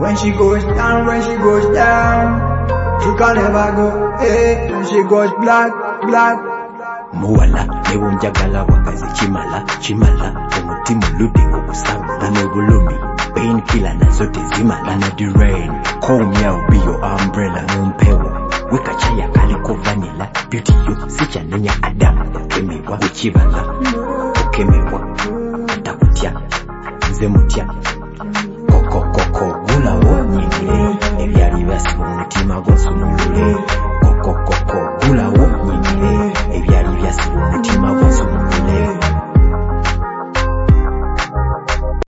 When she goes down, she can never go, hey. When she goes black. Muwala, newo njagala wakazi chimala Umutima ludi kukusabula nebulumi Pain killer na zote zimala na the rain Call me I'll be your umbrella Mumpewa, weka chaya kaliko vanilla Beauty you, sicha nenya Adam Kemewa, uchivala Ukemewa, takutia Nze mutia